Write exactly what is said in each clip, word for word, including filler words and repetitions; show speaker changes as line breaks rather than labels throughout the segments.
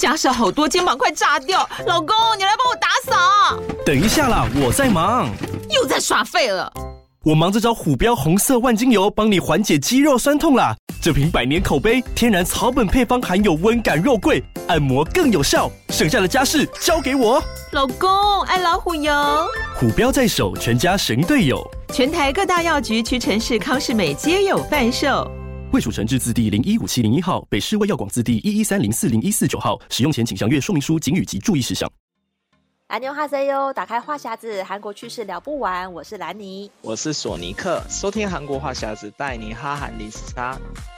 家事好多，肩膀快炸掉。老公，你来帮我打扫。
等一下啦，我在忙。
又在耍废了。
我忙着找虎标红色万金油，帮你缓解肌肉酸痛啦。这瓶百年口碑，天然草本配方，含有温感肉桂，按摩更有效。剩下的家事交给我。
老公，爱老虎油。
虎标在手，全家神队友。
全台各大药局、屈臣氏、康是美皆有贩售。
卫署成字字第零一五七零一号，北市卫药广字第一一三零四零一四九号。使用前请详阅说明书、警语及注意事项。
安妞哈塞哟，打开话匣子，韩国趣事聊不完。我是兰妮，
我是索尼克，收听韩国话匣子，带你哈韩丽莎。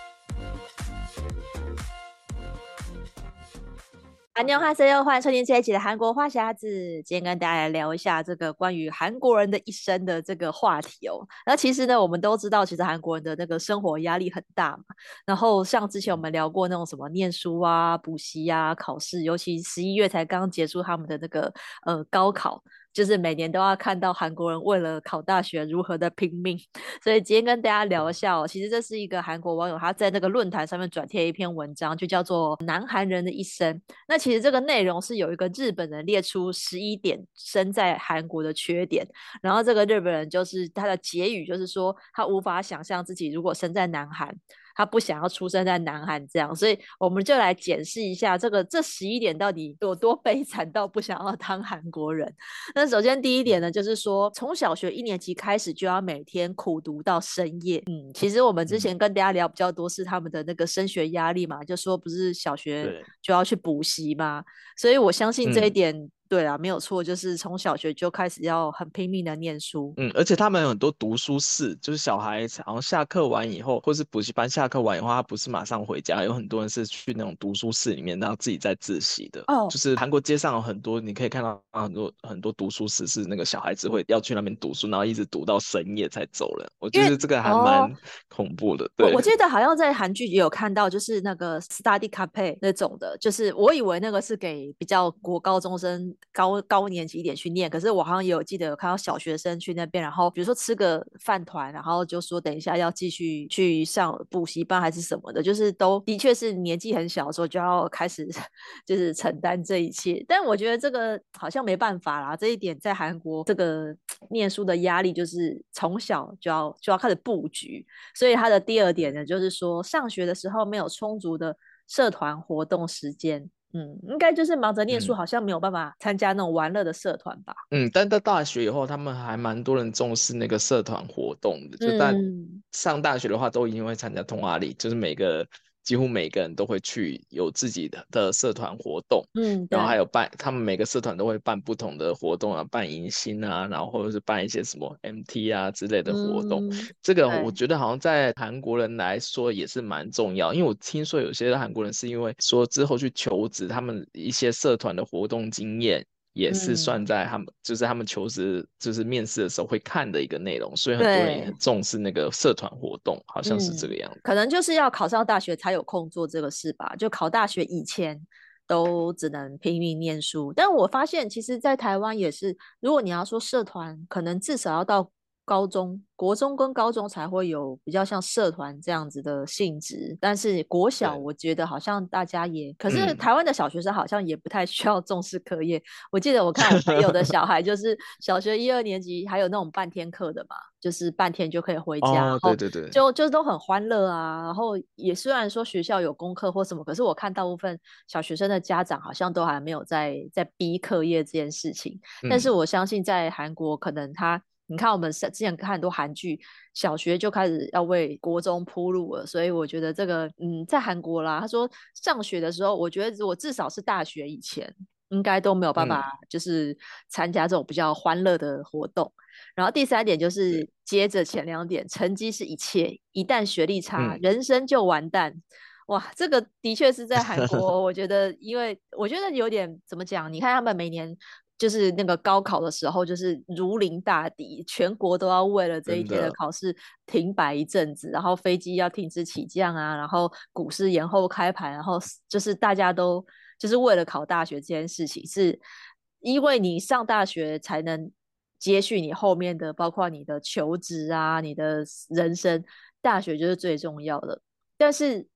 安妞哈塞哟，欢迎收听这一集的韩国话匣子。今天跟大家来聊一下这个关于韩国人的一生的这个话题哦。那其实呢，我们都知道，其实韩国人的那个生活压力很大嘛。然后像之前我们聊过那种什么念书啊、补习啊、考试，尤其十一月才刚结束他们的那个呃高考。就是每年都要看到韩国人为了考大学如何的拼命，所以今天跟大家聊一下哦。其实这是一个韩国网友他在那个论坛上面转贴一篇文章，就叫做《南韩人的一生》。那其实这个内容是有一个日本人列出十一点生在韩国的缺点，然后这个日本人就是他的结语就是说他无法想象自己如果生在南韩，他不想要出生在南韩这样，所以我们就来检视一下这个这十一点到底有多悲惨到不想要当韩国人。那首先第一点呢，就是说从小学一年级开始就要每天苦读到深夜。嗯，其实我们之前跟大家聊比较多是他们的那个升学压力嘛，就说不是小学就要去补习嘛，所以我相信这一点、嗯对啊，没有错，就是从小学就开始要很拼命的念书。
嗯，而且他们有很多读书室，就是小孩好像下课完以后，或是补习班下课完以后，他不是马上回家，有很多人是去那种读书室里面，然后自己在自习的。哦，就是韩国街上有很多，你可以看到很多很多读书室是那个小孩子会要去那边读书，然后一直读到深夜才走了。我觉得这个还蛮恐怖的。对，
我, 我记得好像在韩剧也有看到，就是那个 study cafe 那种的，就是我以为那个是给比较国高中生。高高年级一点去念，可是我好像也有记得有看到小学生去那边，然后比如说吃个饭团，然后就说等一下要继续去上补习班还是什么的，就是都的确是年纪很小的时候就要开始就是承担这一切。但我觉得这个好像没办法啦，这一点在韩国这个念书的压力就是从小就要就要开始布局，所以他的第二点呢，就是说上学的时候没有充足的社团活动时间。嗯，应该就是忙着念书，好像没有办法参加那种玩乐的社团吧。
嗯，但到大学以后，他们还蛮多人重视那个社团活动的。就在上大学的话，都一定会参加通话里，就是每个几乎每个人都会去有自己的的社团活动。嗯，然后还有办，他们每个社团都会办不同的活动啊，办迎新啊，然后或者是办一些什么 M T 啊之类的活动。嗯、这个我觉得好像在韩国人来说也是蛮重要，因为我听说有些韩国人是因为说之后去求职，他们一些社团的活动经验。也是算在他们、嗯、就是他们求职就是面试的时候会看的一个内容，所以很多人也很重视那个社团活动，好像是这个样子、
嗯、可能就是要考上大学才有空做这个事吧，就考大学以前都只能拼命念书。但我发现其实在台湾也是，如果你要说社团，可能至少要到高中国中跟高中才会有比较像社团这样子的性质，但是国小我觉得好像大家也，可是台湾的小学生好像也不太需要重视课业、嗯、我记得我看我朋友的小孩就是小学一二年级还有那种半天课的嘛，就是半天就可以回家、
哦、对对对，
就就都很欢乐啊。然后也虽然说学校有功课或什么，可是我看大部分小学生的家长好像都还没有在在逼课业这件事情、嗯、但是我相信在韩国可能他你看我们之前看很多韩剧，小学就开始要为国中铺路了，所以我觉得这个嗯，在韩国啦，他说上学的时候，我觉得我至少是大学以前应该都没有办法就是参加这种比较欢乐的活动、嗯、然后第三点就是接着前两点，成绩是一切，一旦学历差、嗯、人生就完蛋。哇，这个的确是在韩国我觉得因为我觉得有点怎么讲，你看他们每年就是那个高考的时候就是如临大敌，全国都要为了这一天的考试停摆一阵子，然后飞机要停止起降啊，然后股市延后开盘，然后就是大家都就是为了考大学这件事情，是因为你上大学才能接续你后面的包括你的求职啊，你的人生，大学就是最重要的。但是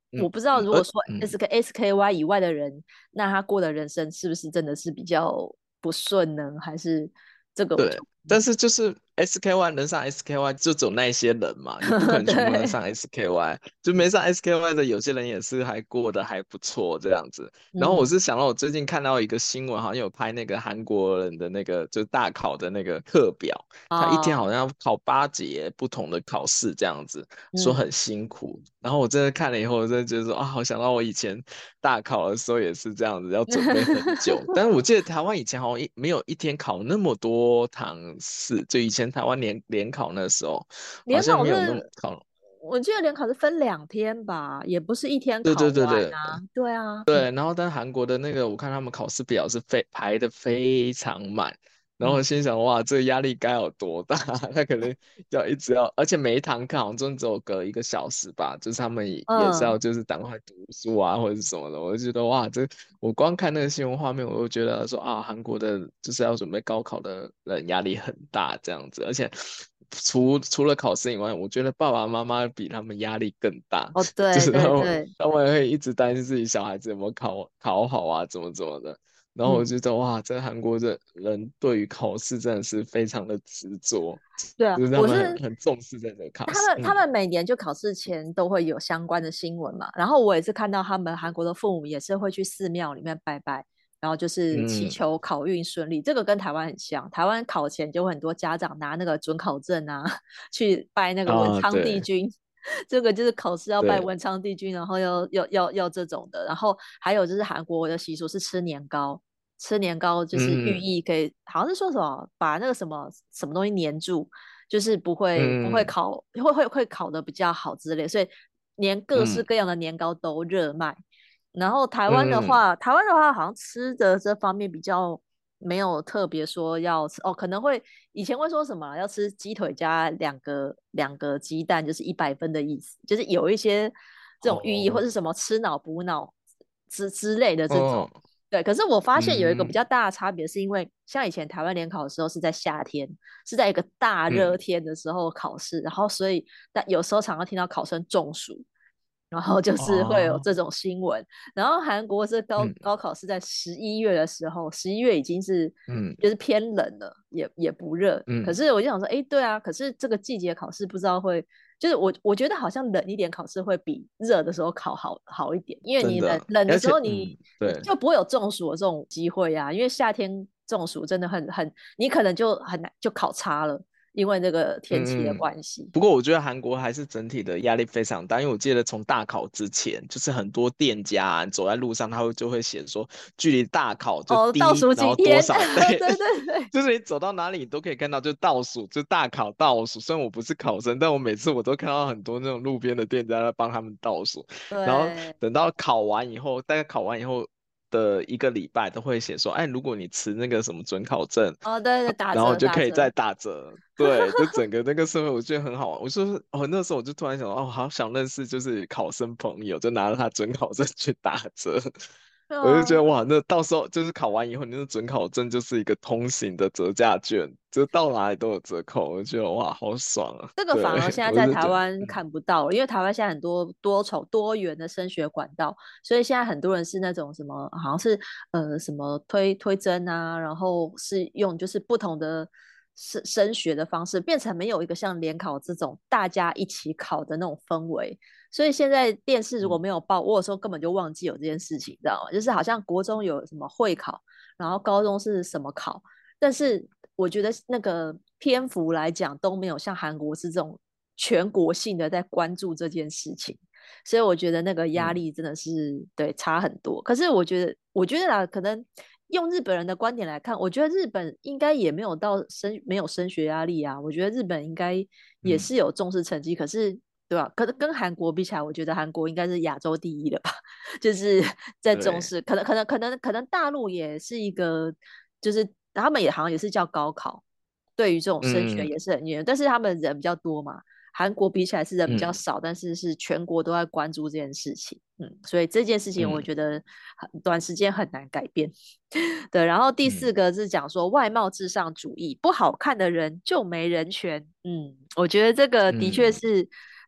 我不知道如果说
嗯
S K S K Y 以外的人，那他过的人生是不是真的是比较不顺呢？还是这个我就
对，但是就是 S K Y 能上 S K Y 就走那些人嘛，你不可能全部能上
对，
S K Y，就没上 S K Y 的有些人也是还过得还不错这样子。然后我
嗯
是想到我最近看到一个新闻，好像有拍那个韩国人的那个就是大考的那个课表，他一天好
哦，
像要考八节不同的考试这样子，说
嗯，
很辛苦。然后我真的看了以后，我真的觉得说啊，好想到我以前大考的时候也是这样子，要准备很久。但是我记得台湾以前好像一没有一天考那么多堂试，就以前台湾联联考那时候好
联
像没有那么
考是，
考。
我记得联考是分两天吧，也不是一天
对
考完
对对对
啊。对啊，嗯
对，然后但韩国的那个我看他们考试表是非排的非常满。然后我
嗯
心想哇，这个压力该有多大？他可能要一直要，而且每一堂课好像真的只有隔一个小时吧，就是他们也也是
嗯，
要就是赶快读书啊或者是什么的。我就觉得哇，这我光看那个新闻画面，我就觉得说啊，韩国的就是要准备高考的人压力很大这样子，而且除除了考试以外，我觉得爸爸妈妈比他们压力更大，
哦，
就
对
是他们
对对，
他们会一直担心自己小孩子有没有考考好啊，怎么怎么的。然后我
嗯，
觉得哇，在韩国的人对于考试真的是非常的执着，
对啊，
就是他
我是
们很很重视这个考试。
他们他
嗯
们每年就考试前都会有相关的新闻嘛，然后我也是看到他们韩国的父母也是会去寺庙里面拜拜，然后就是祈
嗯
求考运顺利。这个跟台湾很像，台湾考前就会很多家长拿那个准考证啊去拜那个文
啊，对
昌帝君。这个就是考试要拜
对，
文昌帝君，然后要要要要这种的，然后还有就是韩国的习俗是吃年糕，吃年糕就是寓
嗯
意可以，好像是说什么把那个什么什么东西粘住，就是不会不会
嗯
烤，会会会烤的比较好之类，所以年各式
嗯
各样的年糕都热卖。然后台湾的
嗯，
话，台湾的话好像吃的这方面比较没有特别说要吃哦，可能会以前会说什么要吃鸡腿加两个两个鸡蛋，就是一百分的意思，就是有一些这种寓意，或
哦，
是什么吃脑补脑之之类的这种。
哦，
对，可是我发现有一个比
嗯
较大的差别，是因为像以前台湾联考的时候是在夏天，是在一个大热
嗯，
天的时候考试，然后所以但有时候常常听到考生中暑，然后就是会有
哦，
这种新闻。然后韩国是高
嗯
高考是在十一月的时候，十一月已经是
嗯
就是偏冷了，也也不热。可
嗯，
是我就想说，哎，对啊，可是这个季节考试不知道会，就是我我觉得好像冷一点考试会比热的时候考好好一点，因为你冷
真的，
冷的
而
时候你
且嗯对。
你就不会有中暑的这种机会啊，因为夏天中暑真的很很，你可能就很难就考差了，因为这个天气的
嗯嗯，
关系。
不过我觉得韩国还是整体的压力非常大，因为我记得从大考之前，就是很多店家啊走在路上，他会就会写说距离大考就
哦，倒
低，
数
然后多
几天，
少，
对
对，
对对
就是你走到哪里你都可以看到，就倒数，就大考倒数。虽然我不是考生，但我每次我都看到很多那种路边的店家在帮他们倒数，然后
对，
等到考完以后，大概考完以后的一个礼拜都会写说，哎，如果你持那个什么准考证。
哦对对，打
然后就
折打折，
可以再打折。对，就整个那个社会我觉得很好玩。我说哦，那时候我就突然想到，哦，好想认识就是考生朋友，就拿着他准考证去打折。
对
我就觉
啊，
得哇，那到时候就是考完以后，你的准考证就是一个通行的折价券，就到哪里都有折扣。我就觉得哇，好爽啊！
这个
对，
反而现在在
我就觉得，
台湾
嗯
看不到了，因为台湾现在很多多重多元的升学管道，所以现在很多人是那种什么，好像是呃什么推推甄啊，然后是用就是不同的升升学的方式，变成没有一个像联考这种大家一起考的那种氛围。所以现在电视如果
嗯
没有报，我有时候根本就忘记有这件事情，知道吗？就是好像国中有什么会考，然后高中是什么考，但是我觉得那个篇幅来讲都没有像韩国是这种全国性的在关注这件事情，所以我觉得那个压
嗯
力真的是对差很多。可是我觉得，我觉得啦，可能用日本人的观点来看，我觉得日本应该也没有到升没有升学压力啊，我觉得日本应该也
嗯，
是有重视成绩，可是。对吧？可能跟韩国比起来，我觉得韩国应该是亚洲第一了吧。就是在重
对，
视，可能可能可能可能大陆也是一个，就是他们也好像也是叫高考，对于这种升学
嗯
也是很严，但是他们人比较多嘛，韩国比起来是人比较
嗯
少，但是是全国都在关注这件事情，嗯，所以这件事情我
嗯
觉得很短时间很难改变。对，然后第四
嗯
个是讲说外貌至上主义，不好看的人就没人权，嗯，我觉得这个的确
嗯
是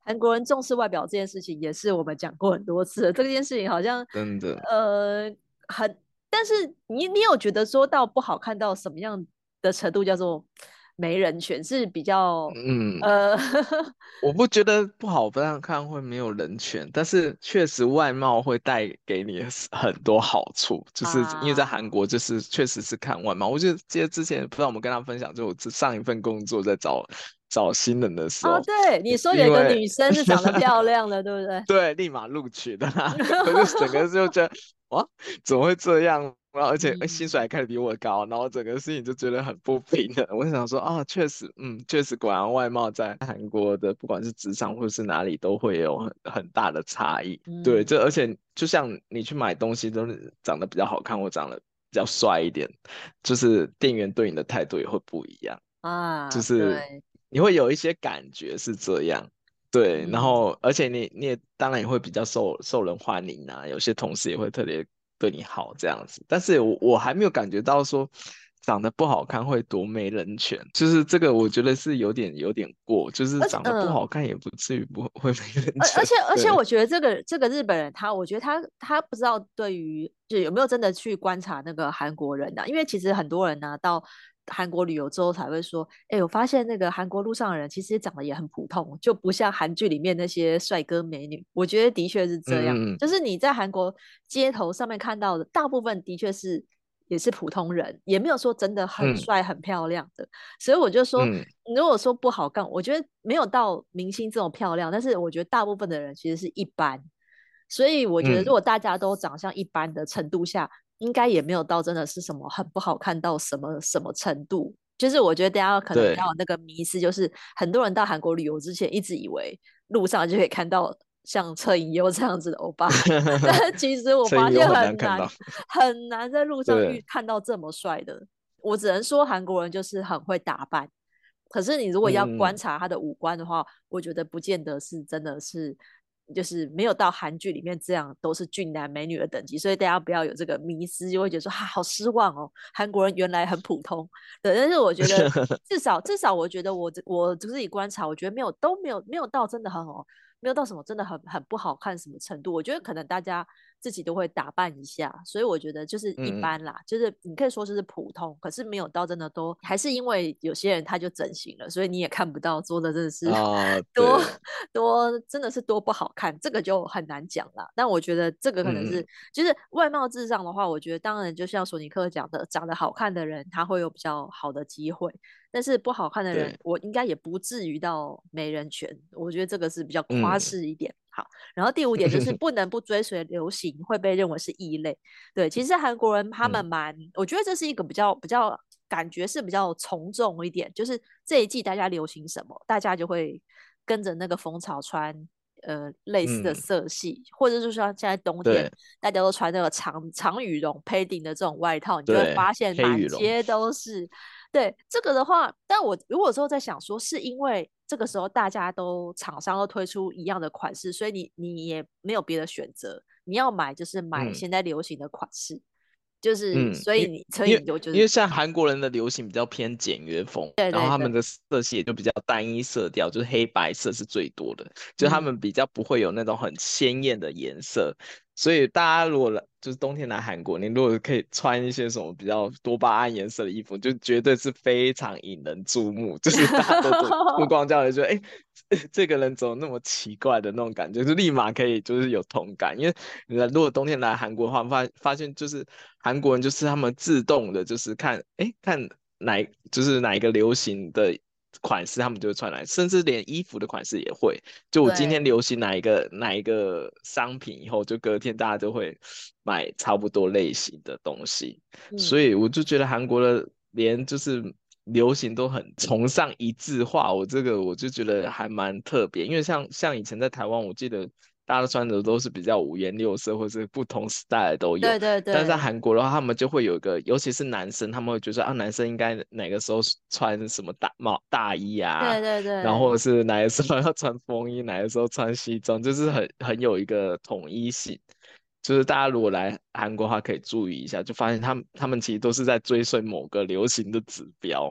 韩国人重视外表这件事情也是我们讲过很多次了，这件事情好像
真的
呃很，但是你你有觉得说到不好看到什么样的程度叫做没人权是比较
嗯，
呃
我不觉得不好不让看会没有人权，但是确实外貌会带给你很多好处，就是因为在韩
啊
国就是确实是看外貌。我就记得之前不知道我们跟他分享，就我上一份工作在找找新人的时
哦，
候，
对，你说有一个
因为
女生是长得漂亮的，对不对？
对，立马录取的啦，我就整个就觉得哇，怎么会这样？然后而且哎，薪水
嗯
还开始比我高，然后整个事情就觉得很不平衡。我就想说啊，确实，嗯，确实，果然外貌在韩国的不管是职场或是哪里都会有很很大的差异。对，
嗯
这而且就像你去买东西，都是长得比较好看或长得比较帅一点，就是店员对你的态度也会不一样，就
啊，
是
对，
你会有一些感觉是这样。对，然
嗯。
后而且你你也当然也会比较受受人欢迎啊，有些同事也会特别对你好这样子。但是我我还没有感觉到说长得不好看会多没人权，就是这个我觉得是有点有点过，就是
而且
长得不好
嗯，
看也不至于不会没人权。
而而且而且，
对，
我觉得这个这个日本人他，我觉得他他不知道对于就有没有真的去观察那个韩国人啊，因为其实很多人呢、到韩国旅游之后才会说，哎，我发现那个韩国路上的人其实长得也很普通，就不像韩剧里面那些帅哥美女。我觉得的确是这样，
嗯嗯
就是你在韩国街头上面看到的大部分的确是也是普通人，也没有说真的很
嗯
帅很漂亮的。所以我就说，
嗯
如果说不好看，我觉得没有到明星这种漂亮，但是我觉得大部分的人其实是一般。所以我觉得，如
嗯
果大家都长相一般的程度下，应该也没有到真的是什么很不好看到什么什么程度。就是我觉得大家可能比较
对，
有那个迷思，就是很多人到韩国旅游之前，一直以为路上就可以看到像车银优这样子的欧巴，但其实我发现
声音又很难
很难
看到。
很难在路上遇
对，
看到这么帅的。我只能说韩国人就是很会打扮，可是你如果要
嗯嗯
观察他的五官的话，我觉得不见得是真的是，就是没有到韩剧里面这样都是俊男美女的等级，所以大家不要有这个迷思，就会觉得说哈、啊、好失望哦，韩国人原来很普通。对，但是我觉得至少至少我觉得我我自己观察，我觉得没有都没有没有到真的很好，没有到什么真的很很不好看什么程度。我觉得可能大家自己都会打扮一下，所以我觉得就是一
嗯嗯
般啦，就是你可以说就是普通，可是没有到真的都还是因为有些人他就整形了，所以你也看不到做的真的是
啊，
多
对，
多真的是多不好看，这个就很难讲啦。但我觉得这个可能是
嗯嗯
就是外貌至上的话，我觉得当然就像索尼克讲的，长得好看的人他会有比较好的机会，但是不好看的人，
对，
我应该也不至于到没人权。我觉得这个是比较夸
嗯。
饰一点。好，然后第五点就是不能不追随流行，会被认为是异类。对，其实韩国人他们
嗯
蛮，我觉得这是一个比较比较感觉是比较从众一点，就是这一季大家流行什么，大家就会跟着那个风潮穿。呃，类似的
嗯，
色系，或者是说现在冬天
对
大家都穿那个长长羽绒配顶的这种外套，你就会
对，
发现
黑羽绒。
满街都是。对这个的话，但我如果说在想说，是因为这个时候大家都厂商都推出一样的款式，所以你你也没有别的选择，你要买就是买
嗯
现在流行的款式，就是
嗯，因为
所以你所以
因为
你就就是
因为像韩国人的流行比较偏简约风，
对对对，
然后他们的色系也就比较单一色调，就是黑白色是最多的，就他们
嗯，
比较不会有那种很鲜艳的颜色。所以大家如果来就是冬天来韩国，你如果可以穿一些什么比较多巴胺颜色的衣服，就绝对是非常引人注目，就是大家都都目光焦点，觉得哎，诶这个人怎么那么奇怪的那种感觉，就立马可以就是有同感。因为你如果冬天来韩国的话，发发现就是韩国人就是他们自动的，就是看哎看哪就是哪一个流行的款式，他们就会穿来，甚至连衣服的款式也会。就我今天
对，
流行哪一个哪一个商品，以后就隔天大家都会买差不多类型的东西。所
嗯。
以我就觉得韩国的连就是流行都很崇尚一致化，我这个我就觉得还蛮特别。因为像像以前在台湾，我记得大家穿的都是比较五颜六色，或是不同 style 都有。
对对
但是在
对，
韩国的话，他们就会有一个，尤其是男生，他们会觉得啊，男生应该哪个时候穿什么大帽大衣啊，
对对
然后或者
对，
是哪个时候要穿风衣，哪个时候穿西装，就是很很有一个统一性。就是大家如果来韩国的话，可以注意一下，就发现他们他们其实都是在追随某个流行的指标。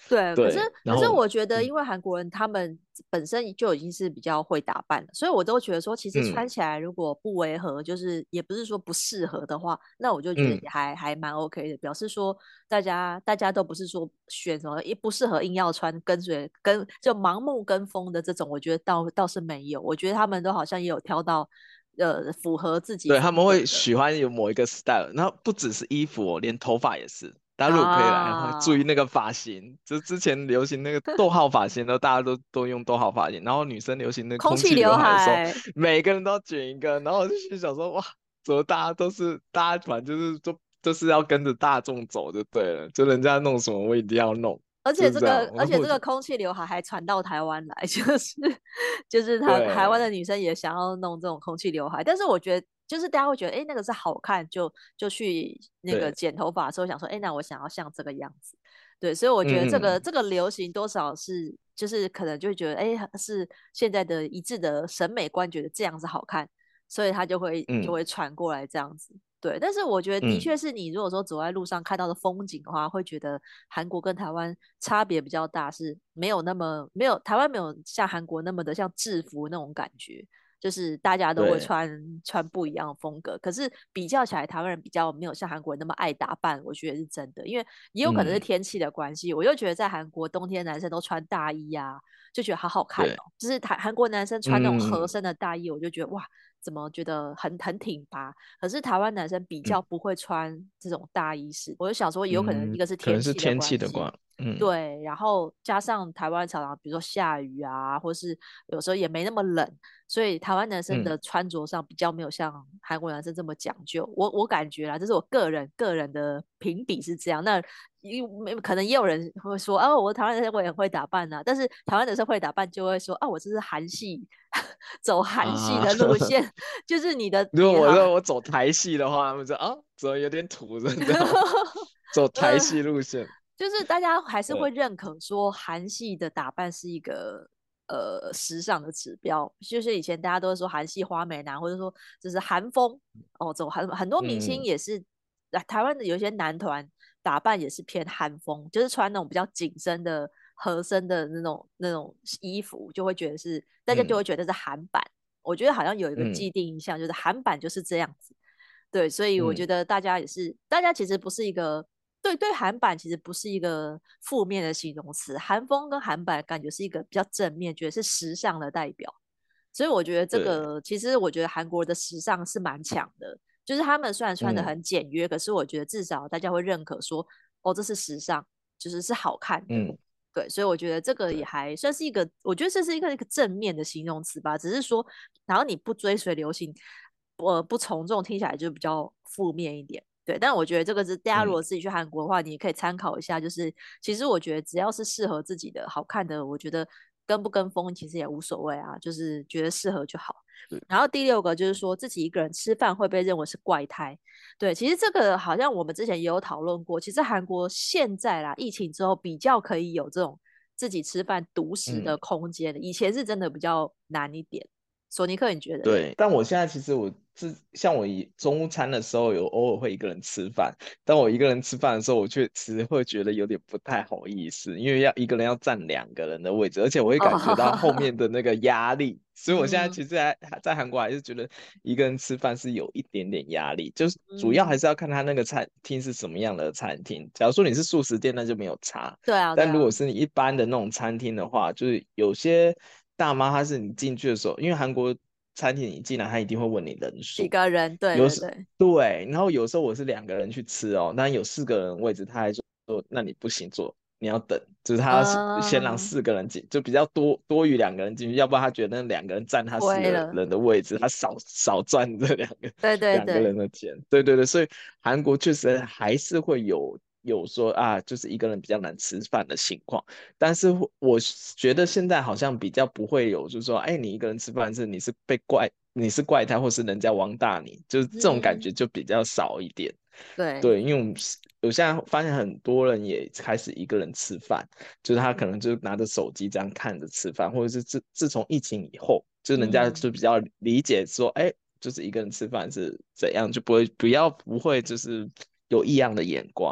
对，可是
对，然
可是
后
我觉得，
嗯
因为韩国人他们本身就已经是比较会打扮了，所以我都觉得说，其实
嗯
穿起来如果不违和，就是也不是说不适合的话，那我就觉得
嗯，
也还还蛮 OK 的，表示说大家大家都不是说选什么一不适合硬要穿，跟随跟就盲目跟风的这种，我觉得倒倒是没有，我觉得他们都好像也有挑到呃符合自己
对，他
风
们会
格的
喜欢有某一个 style，然后不只是衣服哦，连头发也是。大家如果可以来的话，注意
啊。
那个发型，就之前流行那个逗号发型的，大家都都用逗号发型，然后女生流行那空气
空气刘
刘海的时候，
海，
每个人都要卷一个，然后我就心想说，哇，怎么大家都是大家反正就是都就是要跟着大众走就对了，就人家弄什么我一定要弄，
而且这个，
就是这样。
而且这个
然后我就
空气刘海还传到台湾来，就是就是台台湾的
对
女生也想要弄这种空气刘海，但是我觉得就是大家会觉得，哎，那个是好看，就就去那个
对，
剪头发的时候想说，哎，那我想要像这个样子，对，所以我觉得这
嗯嗯
个这个流行多少是就是可能就会觉得，哎，是现在的一致的审美观，觉得这样子好看，所以他就会就
嗯
会传过来这样子。对，但是我觉得的
嗯，
确是你如果说走在路上看到的风景的话，会觉得韩国跟台湾差别比较大，是没有那么没有台湾没有像韩国那么的像制服那种感觉，就是大家都会
对，
穿穿不一样的风格。可是比较起来，台湾人比较没有像韩国人那么爱打扮，我觉得是真的，因为也有可能是
嗯
天气的关系。我就觉得在韩国冬天男生都穿大衣啊，就觉得好好看
对，
哦。就是台韩国男生穿那种合
嗯
身的大衣，我就觉得哇，怎么觉得很很挺拔。可是台湾男生比
嗯
较不会穿这种大衣式，我就想说，有可能一
嗯，
个是
可能
天气的
是天气
关系，
的关，嗯。
对，然后加上台湾常常比如说下雨啊，或是有时候也没那么冷，所以台湾男生
嗯
的穿着上比较没有像韩国男生这么讲究。我我感觉啦，这是我个人个人的评比是这样。那因为可能也有人会说，哦，我台湾男生我也很会打扮啊，但是台湾男生会打扮就会说，啊，我这是韩系，走韩系
啊，
的路线，就是你的
如果我
你好。
说我走台系的话，他们说啊，怎么有点土，是这样吗？走台系路线，
就是大家还是会
对，
认可说韩系的打扮是一个呃时尚的指标，就是以前大家都会说韩系花美男，或者说就是韩风哦，走韩很多明星
嗯
也是，啊台湾的有一些男团打扮也是偏韩风，就是穿那种比较紧身的合身的那种那种衣服，就会觉得是大家就
嗯
会觉得是韩版。我觉得好像有一个
嗯
既定印象，就是韩版就是这样子。对，所以我
嗯，
觉得大家也是，大家其实不是一个对对韩版其实不是一个负面的形容词，韩风跟韩版感觉是一个比较正面，觉得是时尚的代表。所以我觉得这
对，
个其实我觉得韩国的时尚是蛮强的，就是他们虽然穿的
嗯
很简约，可是我觉得至少大家会认可说，哦，这是时尚，就是是好看的。
嗯
对，所以我觉得这个也
对，
还算是一个，我觉得这是一个一个正面的形容词吧。只是说，然后你不追随流行，呃，不从众，听起来就比较负面一点。对，但我觉得这个是大家如
嗯
果自己去韩国的话，你也可以参考一下。就是其实我觉得只要是适合自己的、好看的，我觉得跟不跟风其实也无所谓啊，就是觉得适合就好。
对，
然后第六个就是说自己一个人吃饭会被认为是怪胎。对，其实这个好像我们之前也有讨论过。其实韩国现在啦，疫情之后比较可以有这种自己吃饭独食
嗯。
的空间了，以前是真的比较难一点。索尼克，你觉得嘞？
对，但我现在其实我是像我以中午餐的时候，有偶尔会一个人吃饭。当我一个人吃饭的时候，我确实会觉得有点不太好意思，因为要一个人要占两个人的位置，而且我会感觉到后
哦，
面的那个压力。所以我现在
嗯
其实还还在韩国还是觉得一个人吃饭是有一点点压力，就是主要还
嗯，
是要看他那个餐厅是什么样的餐厅。假如说你是素食店，那就没有差。
对啊，对
但如果
啊，
是你一般的那种餐厅的话，就是有些大妈她是你进去的时候，因为韩国餐厅你进来，她一定会问你人
几
数，
个人？对
有时
对对，
对，然后有时候我是两个人去吃哦，但有四个人位置，他还说那你不行坐，你要等，就是他要先先让
嗯，
四个人进，就比较多多于两个人进去，要不然他觉得那两个人占他四个
亏了，
人的位置，他少少赚这两个
对对
两个人
对，
的钱。对对对，所以韩国确实还是会有有说啊，就是一个人比较难吃饭的情况。但是我觉得现在好像比较不会有，就是说，哎，你一个人吃饭是你是被怪，你是怪他，或是人家王大你，就是这种感
嗯，
觉就比较少一点。
对，
对，因为我们是我现在发现很多人也开始一个人吃饭，就是他可能就拿着手机这样看着吃饭，或者是自自从疫情以后，就是人家
嗯。
就比较理解说，哎，就是一个人吃饭是怎样，就不会不要不会就是有异样的眼光。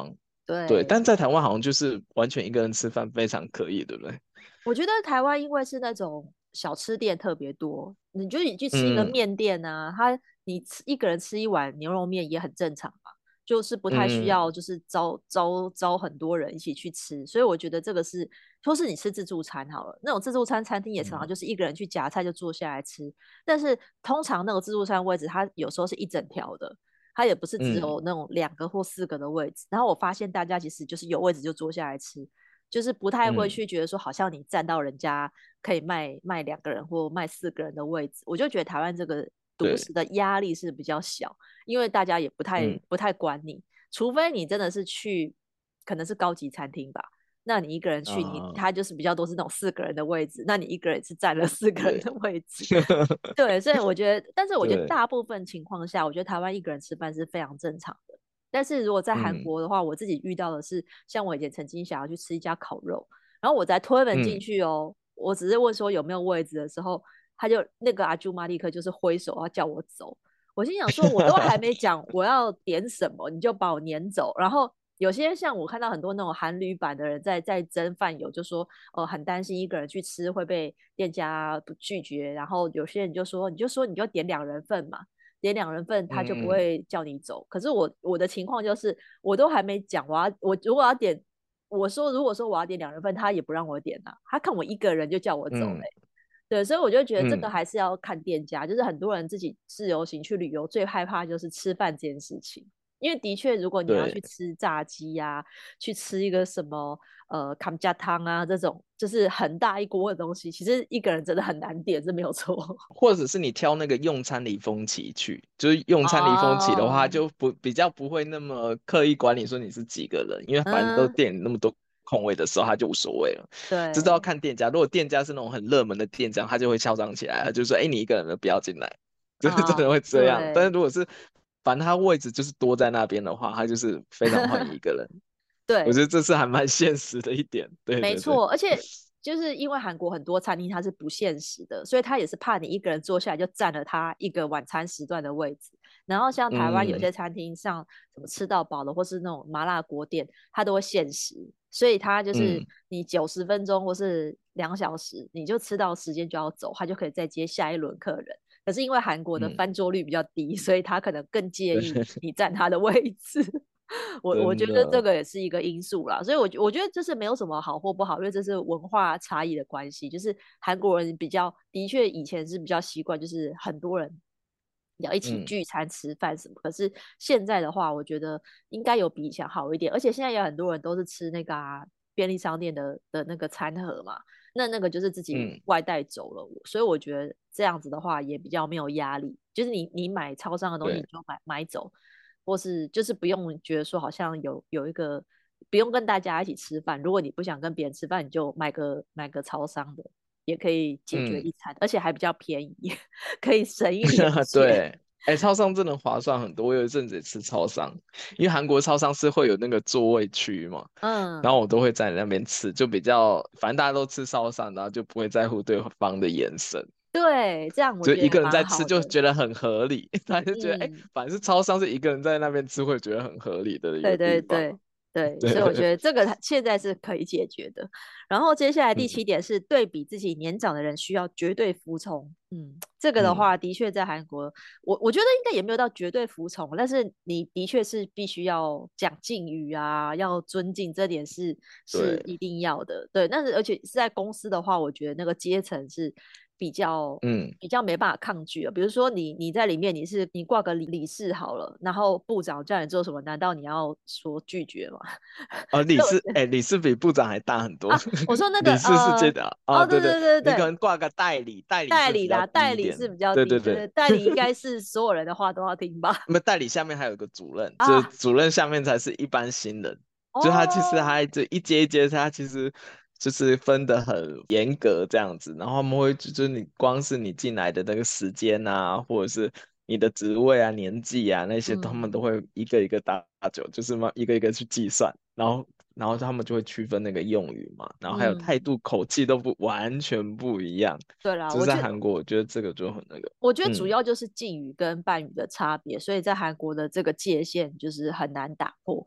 对
对，但在台湾好像就是完全一个人吃饭非常可以，对不对？
我觉得台湾因为是那种小吃店特别多，你就你去吃一个
嗯
面店啊，他你吃一个人吃一碗牛肉面也很正常嘛，就是不太需
嗯
要就是招招招很多人一起去吃，所以我觉得这个是，或是你吃自助餐好了，那种自助餐餐厅也常常
嗯
就是一个人去夹菜就坐下来吃，但是通常那个自助餐位置它有时候是一整条的。它也不是只
嗯，
有那种两个或四个的位置，然后我发现大家其实就是有位置就坐下来吃，就是不太会
嗯，
去觉得说，好像你占到人家可以卖卖两个人或卖四个人的位置，我就觉得台湾这个独
对，
食的压力是比较小，因为大家也不太
嗯
不太管你，除非你真的是去可能是高级餐厅吧，那你一个人去，你
啊，
他就是比较多是那种四个人的位置，那你一个人是占了四个人
对，
的位置，对，所以我觉得，但是我觉得
对，
大部分情况下，我觉得台湾一个人吃饭是非常正常的。但是如果在韩
嗯
国的话，我自己遇到的是，像我以前曾经想要去吃一家烤肉，然后我在推门进
嗯，
去哦，我只是问说有没有位置的时候，他就那个阿朱玛立刻就是挥手要叫我走。我心想说，我都还没讲我要点什么，你就把我撵走。然后有些像我看到很多那种韩旅版的人在在争饭友，就说呃很担心一个人去吃会被店家不拒绝，然后有些人就说你就说你就点两人份嘛。点两人份，他就不
嗯
会叫你走。可是我我的情况就是，我都还没讲，我要我如果要点，我说如果说我要点两人份，他也不让我点啊，他看我一个人就叫我走、欸，
嗯
对，所以我就觉得这个
嗯，
还是要看店家，就是很多人自己自由行去旅游，最害怕就是吃饭这件事情。因为的确，如果你要
对。
去吃炸鸡呀、啊，去吃一个什么呃康家汤啊这种，就是很大一锅的东西，其实一个人真的很难点，这没有错。
或者是你挑那个用餐礼风期去，就是用餐礼风期的话，
哦，
就不比较不会那么刻意管理说你是几个人，因为反正都
嗯，
店里那么多空位的时候，他就无所谓了。这都要
对，
看店家，如果店家是那种很热门的店家，他就会嚣张起来，他就说：“哎，你一个人都不要进来。”就是真的
啊，
会这样。但是
对
如果是反正他位置就是多在那边的话，他就是非常欢迎一个人。我觉
对，
得这是还蛮现实的一点。对对对，
没错，而且就是因为韩国很多餐厅它是不限时的，所以他也是怕你一个人坐下来就占了他一个晚餐时段的位置。然后像台湾有
嗯
些餐厅，像什么吃到饱的，或是那种麻辣锅店，它都会限时，所以它就是
嗯
你九十分钟或是两小时，你就吃到时间就要走，他就可以再接下一轮客人。可是因为韩国的
嗯，
翻桌率比较低，所以他可能更介
对，
意你占他的位置。我我觉得这
真的，
个也是一个因素啦，所以我我觉得这是没有什么好或不好，因为这是文化差异的关系。就是韩国人比较的确以前是比较习惯，就是很多人要一起
嗯
聚餐吃饭什么。可是现在的话，我觉得应该有比以前好一点，而且现在有很多人都是吃那个、啊、便利商店的的那个餐盒嘛，那那个就是自己
嗯，
外带走了，所以我觉得这样子的话也比较没有压力，就是你你买超商的东西你
对。
就买买走。或是就是不用觉得说好像有有一个不用跟大家一起吃饭，如果你不想跟别人吃饭，你就买个买个超商的，也可以解决
嗯，
一餐，而且还比较便宜，可以省一点钱。
对，哎，超商真的划算很多。我有一阵子也吃超商，因为韩国超商是会有那个座位区嘛，然后
嗯，
我都会在那边吃，就比较，反正大家都吃烧饭，然后就不会在乎对方的眼神，
对，这样我觉得还
就一个人在吃就
蛮好的。
觉得很合理，他就觉得哎，
嗯，
反正是超商是一个人在那边吃会觉得很合理的一
对
个地方。
对对对，所以我觉
对，
得这个现在是可以解决的。然后接下来第
嗯
七点是对比自己年长的人需要绝对服从。嗯，这个的
嗯，
话，的确在韩国，我我觉得应该也没有到绝对服从，但是你的确是必须要讲敬语啊，要尊敬，这点是是
对，
一定要的。对，但是而且是在公司的话，我觉得那个阶层是比较
嗯。
比较没办法抗拒的。比如说你你在里面你是你挂个理理事好了，然后部长叫你做什么，难道你要说拒绝吗？
哦，
所以我
理事，哎，理事比部长还大很多。
啊，我说那个
理事是
呃，
接的啊，
哦，
对对，
对对对对，
你可能挂个代理，代理是比较
代理啦，代理
低一点。
是比较低，
对对对，
对对，代理应该是所有人的话都要听吧？
那么代理下面还有个主任，就是
啊，
主任下面才是一般新人，就他其实
哦，
还这一阶一阶，他其实就是分得很严格这样子，然后他们会就就是你光是你进来的那个时间啊，或者是你的职位啊、年纪啊那些，他们都
嗯
会一个一个打九，就是嘛一个一个去计算，然后然后他们就会区分那个用语嘛，然后还有态
嗯，
度、口气都不完全不一样，
对啦，
就是
我觉得
在韩国，我觉得这个就很那个，
我觉得主
嗯
要就是敬语跟伴语的差别，所以在韩国的这个界限就是很难打破。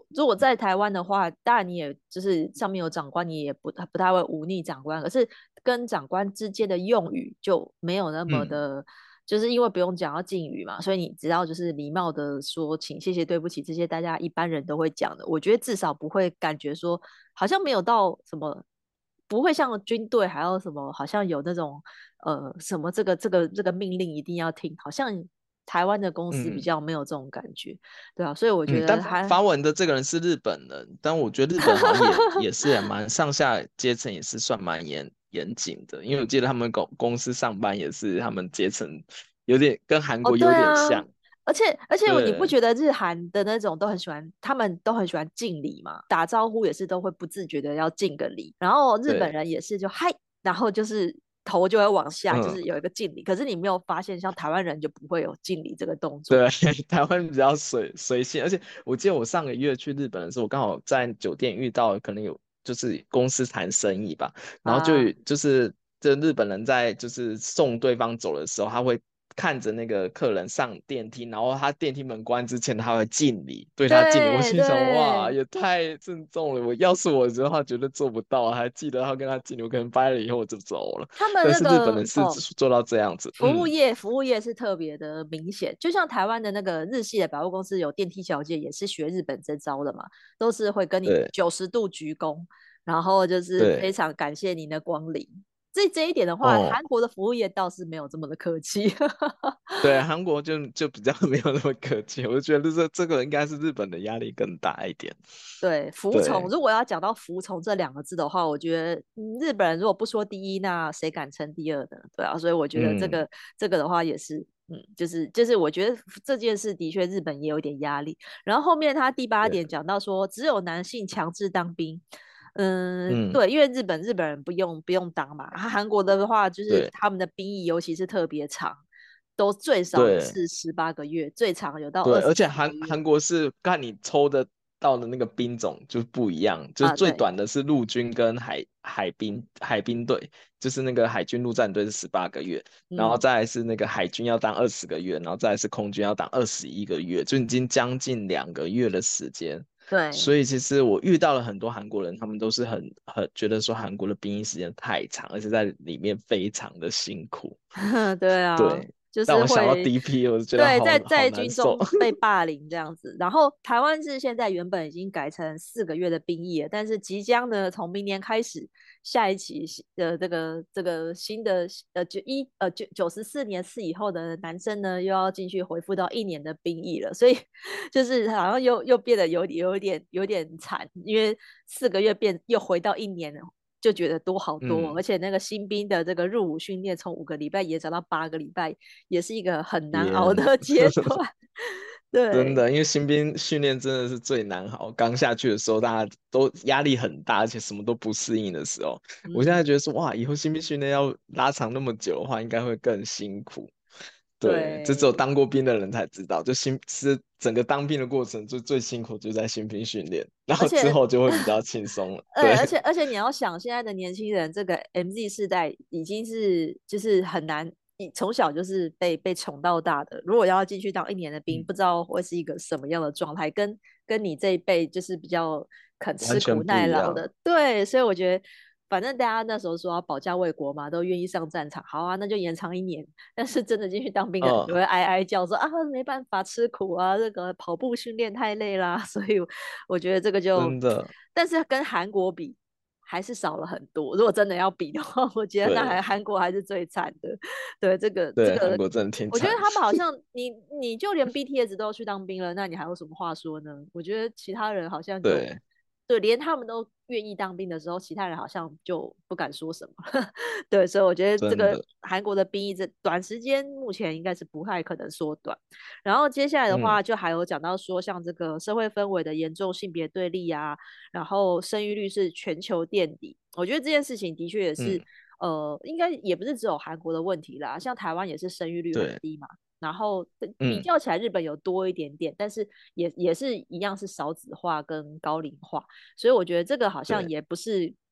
如果在台湾的话，当然你也就是上面有长官，你也不不太会忤逆长官，可是跟长官之间的用语就没有那么的，嗯、就是因为不用讲要敬语嘛，所以你只要就是礼貌的说请、谢谢、对不起，这些大家一般人都会讲的。我觉得至少不会感觉说好像没有到什么，不会像军队还有什么，好像有那种呃什么这个这个这个命令一定要听，好像。台湾的公司比较没有这种感觉，嗯、对啊，所以我觉
得、嗯，但
还
发文的这个人是日本人，但我觉得日本好像也也是蛮上下阶层也是算蛮严严谨的，因为我记得他们公公司上班也是他们阶层有点跟韩国有点像，
哦啊、而且而且你不觉得日韩的那种都很喜欢，他们都很喜欢敬礼嘛，打招呼也是都会不自觉的要敬个礼，然后日本人也是就嗨，然后就是。头就会往下，嗯、就是有一个敬礼。可是你没有发现，像台湾人就不会有敬礼这个动作。
对，台湾比较随随性，而且我记得我上个月去日本的时候，我刚好在酒店遇到，可能有就是公司谈生意吧，然后就、啊、就是这日本人在就是送对方走的时候，他会看着那个客人上电梯，然后他电梯门关之前，他会敬礼，对他敬礼。我心想，哇，也太郑重了！我要是我的话，绝对做不到。还记得他跟他敬礼，我可能掰了以后我就走了。
他们、那个、
但是日本人是做到这样子，
哦、服务业、嗯、服务业是特别的明显。就像台湾的那个日系的百货公司有电梯小姐，也是学日本这招的嘛，都是会跟你九十度鞠躬，然后就是非常感谢您的光临。这这一点的话，韩、哦、国的服务业倒是没有这么的客气。
对，韩国就就比较没有那么客气，我就觉得这这个应该是日本的压力更大一点。
对，服从，如果要讲到服从这两个字的话，我觉得、嗯、日本人如果不说第一，那谁敢称第二呢？对啊，所以我觉得这个、嗯、这个的话也是，嗯，就是就是我觉得这件事的确日本也有一点压力。然后后面他第八点讲到说，只有男性强制当兵。嗯，对，因为日本日本人不用不用当嘛，韩国的话就是他们的兵役尤其是特别长，都最少是十八个月，最长有到二十。对，
而且韩韩国是看你抽的到的那个兵种就不一样，就是最短的是陆军跟海、啊、海兵海兵队，就是那个海军陆战队是十八个月、嗯，然后再来是那个海军要当二十个月，然后再来是空军要当二十一个月，就已经将近两个月的时间。
对，
所以其实我遇到了很多韩国人，他们都是很很觉得说韩国的兵役时间太长，而且在里面非常的辛苦。
对啊，
对，
就是
但我想到 D P， 我就觉得好
对，在在军中
好
被霸凌这样子。然后台湾是现在原本已经改成四个月的兵役了，但是即将呢从明年开始，下一期的这个这个新的呃九一呃九九十四年次以后的男生呢，又要进去恢复到一年的兵役了，所以就是好像又又变得有有一点有点惨，因为四个月变又回到一年了。就觉得多好多、嗯，而且那个新兵的这个入伍训练从五个礼拜延长到八个礼拜，也是一个很难熬的阶段。对，
真的，因为新兵训练真的是最难熬。刚下去的时候，大家都压力很大，而且什么都不适应的时候，嗯、我现在觉得说，哇，以后新兵训练要拉长那么久的话，应该会更辛苦。对，这只有当过兵的人才知道，就新是整个当兵的过程就最辛苦，就在新兵训练，然后之后就会比较轻松了。对，
而且而且你要想，现在的年轻人，这个 M Z 世代已经是就是很难，从小就是被被宠到大的。如果要进去当一年的兵，嗯、不知道会是一个什么样的状态，跟跟你这一辈就是比较肯吃苦耐劳的。对，所以我觉得。反正大家那时候说要保家卫国嘛，都愿意上战场，好啊，那就延长一年。但是真的进去当兵的人就会哀哀叫说、哦、啊，没办法吃苦啊，这个跑步训练太累啦。所以我觉得这个就
真的，
但是跟韩国比还是少了很多。如果真的要比的话，我觉得那还韩国还是最惨的。对，这个
对
这个
韩国真的挺惨。
我觉得他们好像你你就连 B T S 都要去当兵了，那你还有什么话说呢？我觉得其他人好像就
对。
对，连他们都愿意当兵的时候，其他人好像就不敢说什么。对，所以我觉得这个韩国的兵役，这短时间目前应该是不太可能缩短。然后接下来的话，就还有讲到说，像这个社会氛围的严重性别对立啊，然后生育率是全球垫底。我觉得这件事情的确也是，嗯、呃，应该也不是只有韩国的问题啦，像台湾也是生育率很低嘛。然后比较起来，日本有多一点点，嗯、但是也也是一样是少子化跟高龄化，所以我觉得这个好像也不是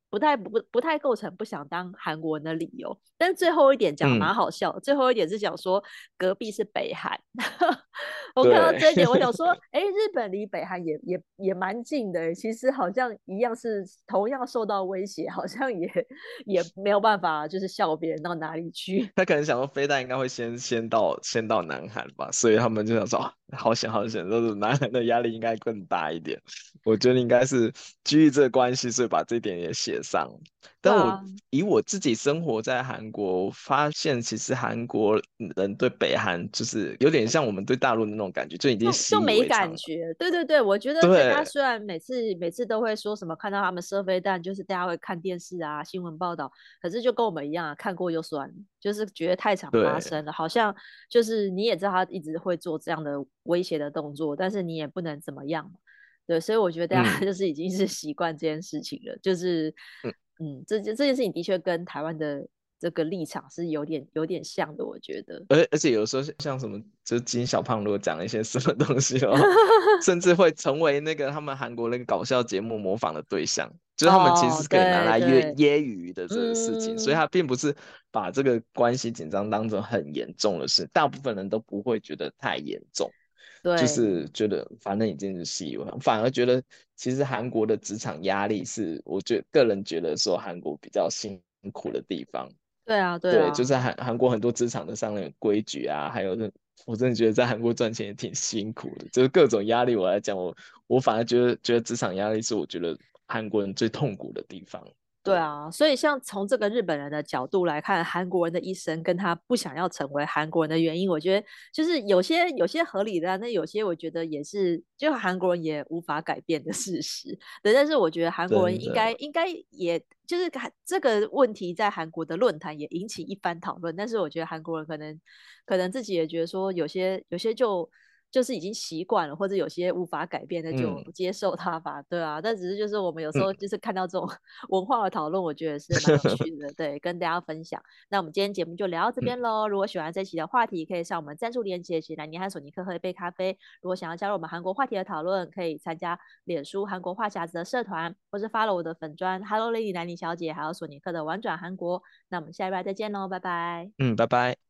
不太不不太构成不想当韩国人的理由。但是最后一点讲蛮好笑的，嗯、最后一点是讲说隔壁是北韩。我看到这一点，我想说，哎，日本离北韩也也也蛮近的，其实好像一样是同样受到威胁，好像也也没有办法就是笑别人到哪里去。
他可能想说飞弹应该会先先到先到南韩吧，所以他们就想说，哦、好险好险，就是南韩的压力应该更大一点。我觉得应该是基于这个关系，所以把这点也写上。但我、啊、以我自己生活在韩国，发现其实韩国人对北韩就是有点像我们对大陆的那种感觉，就已经习以为常了。
就没感觉。对对对，我觉得大家虽然每次每次都会说什么看到他们射飞弹，就是大家会看电视啊新闻报道，可是就跟我们一样、啊，看过就算了，就是觉得太常发生了，好像就是你也知道他一直会做这样的威胁的动作，但是你也不能怎么样。对，所以我觉得大家就是已经是习惯这件事情了，嗯、就是嗯嗯，这这件事情的确跟台湾的这个立场是有点有点像的，我觉得。
而而且有时候像什么，就是金小胖如果讲一些什么东西的话，甚至会成为那个他们韩国那个搞笑节目模仿的对象，就是他们其实是可以拿来揶揶揄的这个事情，嗯、所以他并不是把这个关系紧张当成很严重的事，大部分人都不会觉得太严重。
对，
就是觉得反正已经是习以为常，反而觉得其实韩国的职场压力是，我觉得个人觉得说韩国比较辛苦的地方。
对啊，对
啊，对，就是韩韩国很多职场的上面规矩啊，还有我真的觉得在韩国赚钱也挺辛苦的，就是各种压力我来讲，我我反而觉得觉得职场压力是我觉得韩国人最痛苦的地方。
对啊，所以像从这个日本人的角度来看，韩国人的一生跟他不想要成为韩国人的原因，我觉得就是有些有些合理的、啊，那有些我觉得也是，就韩国人也无法改变的事实。对，但是我觉得韩国人应该应该也就是这个问题在韩国的论坛也引起一番讨论，但是我觉得韩国人可能可能自己也觉得说有些有些就。就是已经习惯了，或者有些无法改变的就接受它吧，嗯、对啊。但只是就是我们有时候就是看到这种文化的讨论，我觉得是蛮有趣的，对，跟大家分享。那我们今天节目就聊到这边喽。嗯、如果喜欢这期的话题，可以上我们赞助连结，请兰妮和索尼克喝一杯咖啡。如果想要加入我们韩国话题的讨论，可以参加脸书韩国话匣子的社团，或是 follow 我的粉专 Hello Lady 兰妮小姐，还有索尼克的玩转韩国。那我们下一拜再见喽，拜拜。
嗯，拜拜。